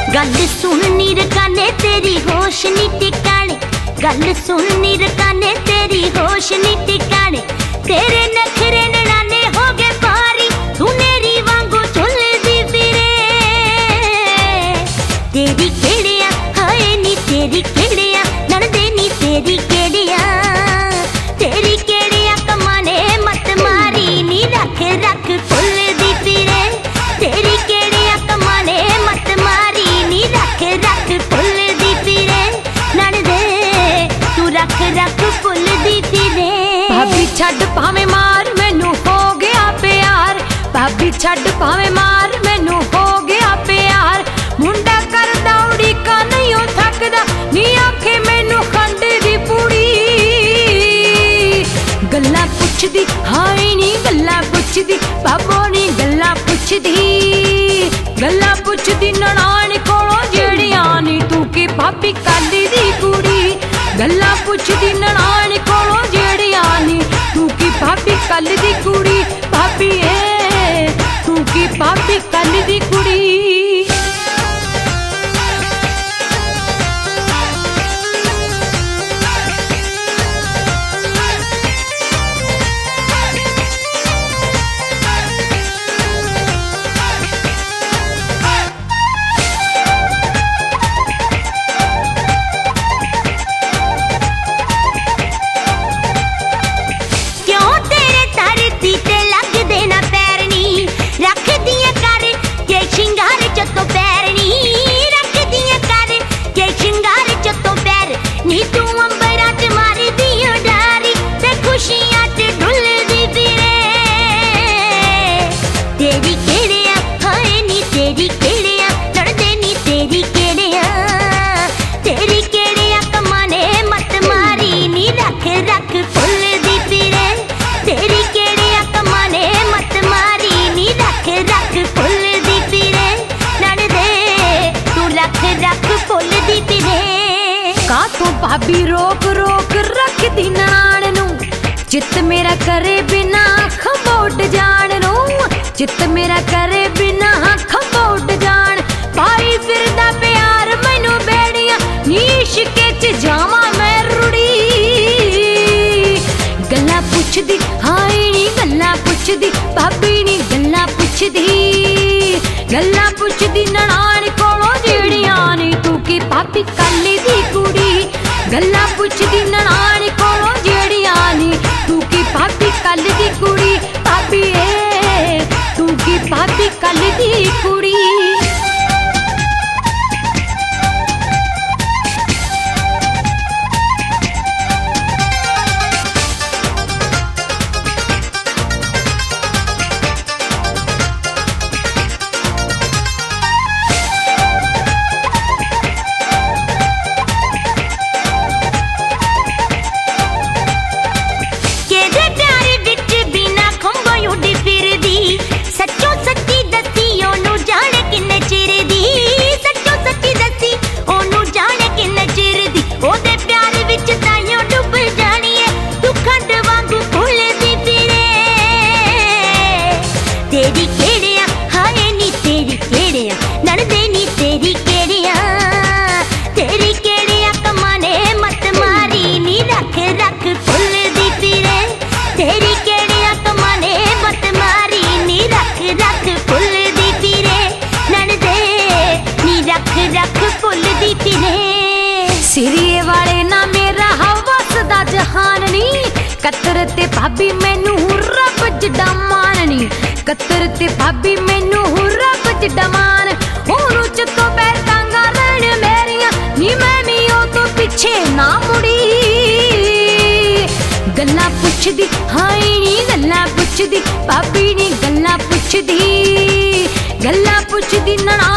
गल सुननी रकाने तेरी होश नी टिकाने, गल सुननी रकाने तेरी होश नी टिकाने। तेरे नखरे ननाने हो गए भारी, तू नेरी वांगू झुलदी फिरे। तेरी केड़िया हाय नी तेरी केड़िया, नणदे नी तेरी केड़िया, तेरी केड़िया कमाने मत मारी नी रख रख फुलदी फिरे। तेरी केड़िया कमाने मत मारी नी रख रख फुलदी फिरे। नणदे तू रख रख फुलदी फिरे। भाभी छड्ड भावें मार मैनू हो गया प्यार, भाभी छड्ड भावें मार मैनू हो गया प्यार। मुंडा करदा उड़ीका नहीं हो थकदा, नी आखे मैनू खंड दी पूड़ी। गल्लां पुछदी हाय नी गल्लां पुछदी, बाबो नी गल्लां पुछदी। गल्लां पुछदी ननाण कोलों जेड़ियां नी तू की भाभी कल दी कुड़ी। गल्लां पुछदी ननाण कोलों जेड़ियां नी तू की भाभी कल दी कुड़ी। भाभी तू की भाभी कल दी कुड़ी। भाभी रोक रोक रख दी ननाण नू, चित मेरा करे बिना खंबोट जान नू। चित मेरा करे बिना खंबोट जान। पाई फिरदा प्यार मैनू बेड़ियां, इश्के च जावां मैं रुड़ी। गल्लां पुछदी हाय नी गल्लां पुछदी, भाभी नी गल्लां पुछदी। गल्लां पुछदी ननाण कोलों जेड़ियां नी तू की भाभी कल दी कुड़ी। गल्लां पुछदी ननाण कोलों जेड़ियां नी तू की भाभी कल दी कुड़ी। भाभी तू की भाभी कल दी कुड़ी। तेरी केड़िया हाय नी तेरी केड़िया, नणदे नी तेरी केड़िया, तेरी केड़िया कमाने मत मारी नी रख रख फुलदी फिरे। तेरी केड़िया कमाने मत मारी नी रख रख फुलदी फिरे। नणदे नी रख रख फुलदी फिरे। सिरिये वाले ना मेरा हवस दा जहान नी, कतर ते भाभी मैनू रब जिड्डा मान नी। कतर ते भाभी मैनू रब जिड्डा मान। ओनू चतो पैर टांगा रहन मेरियां, नी मैं भी ओ तो पिछे ना मुड़ी। गल्लां पुछदी हाय नी गल्लां पुछदी, भाभी नी गल्लां पुछदी। गल्लां पुछदी नना